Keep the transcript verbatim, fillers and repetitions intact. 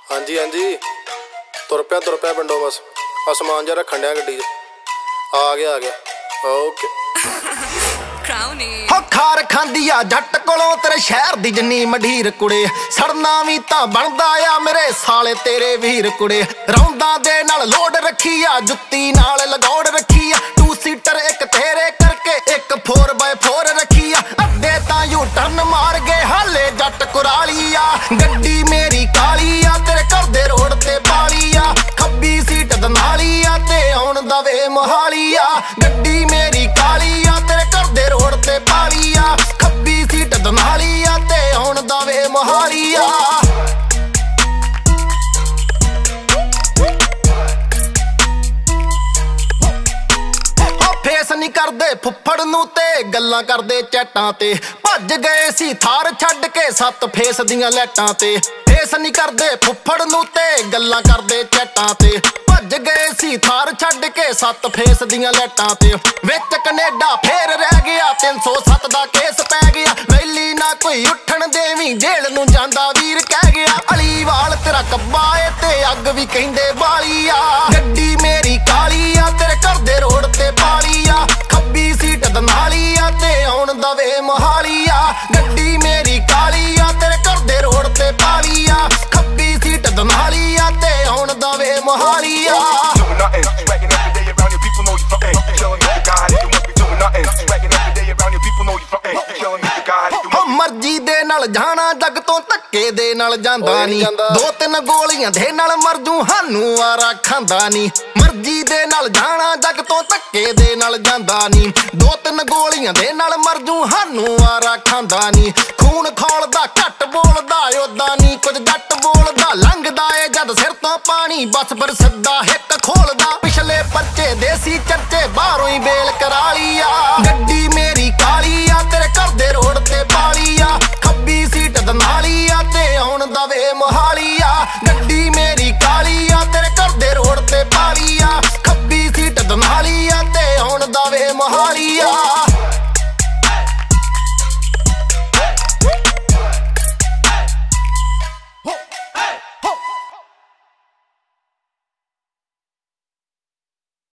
हाँ जी हाँ जी तुर पिया तुर पिया पिंडों बस आ समान जरा रखन दिया गड्डी आ गया आ गया ओके हो खार खांदी आ जट कोलों तेरे शहर दी जन्नी मढीर कुड़े सड़ना भी तां बनदा आ मेरे साले तेरे वीर कुड़े रौंदा दे नाल लोड रखी आ जुत्ती नाल लगौड़ रखी आ टू सीटर एक तेरे करके एक फोर बाय फोर रखी आ अड्डे तां यू टर्न मार गए हाले जट कुराली आ गड्डी मेरी काली आ तेरे घर दे रोड ते पाली आ खब्बी सीट दनाली आ ते आउण दा वे मोहाली आ गड्डी मेरी काली आ तेरे घर दे रोड ते पाली आ खब्बी सीट दनाली आ ते आउण दा वे मोहाली आ नहीं करदे फुफड़ नूं ते गल्लां करदे चैटां ते भज गए सी थार छड्ड के सत्त फेस दियां लैटां ते फेस नहीं करदे फुफड़ नूं ते गल्लां करदे चैटां ते भज गए सी थार छड्ड के सत्त फेस दियां लैटां ते विच कनेडा फेर रह गया तीन सौ सत्त दा केस पै गया वैली ना कोई उठण देवी जेल नूं जांदा वीर कह गया अलीवाल तेरा कब्बा ए ते अग भी कहिंदे बाली आ गड्डी मेरी काली आ तेरे घर दे रोड ते पाली आ खब्बी सीट दनाली आ ते आउण दा वे मोहाली आ गड्डी मेरी काली आ तेरे घर दे रोड ते पाली आ खब्बी सीट दनाली आ ते आउण दा वे मोहाली आ मर्जी दे नाल जाना जग तो धक्के दे नाल जांदा नी दो तीन गोलियां दे नाल मर जू हानू आरा खांदा नी मर्जी दे नाल जाना जग तो धक्के दे नाल जांदा नी दो तीन गोलियां दे नाल मर जू हानू आरा खांदा नी खून खौलदा घट बोलदा ओदा नी कुछ जट बोलदा लंघदा ए जद सिर तो पानी बस पर सिद्धा हिक खोलदा पिछले परचे देसी चर्चे बाहरों ही बेल कराली आ गड्डी मेरी काली आ तेरे घर दे रोड ते पाली आ खब्बी सीट दनाली आ ते आउण दा वे मोहाली आ गड्डी मेरी काली आ तेरे घर दे रोड ते पाली आ खब्बी सीट दनाली आ ते आउण दा वे मोहाली आ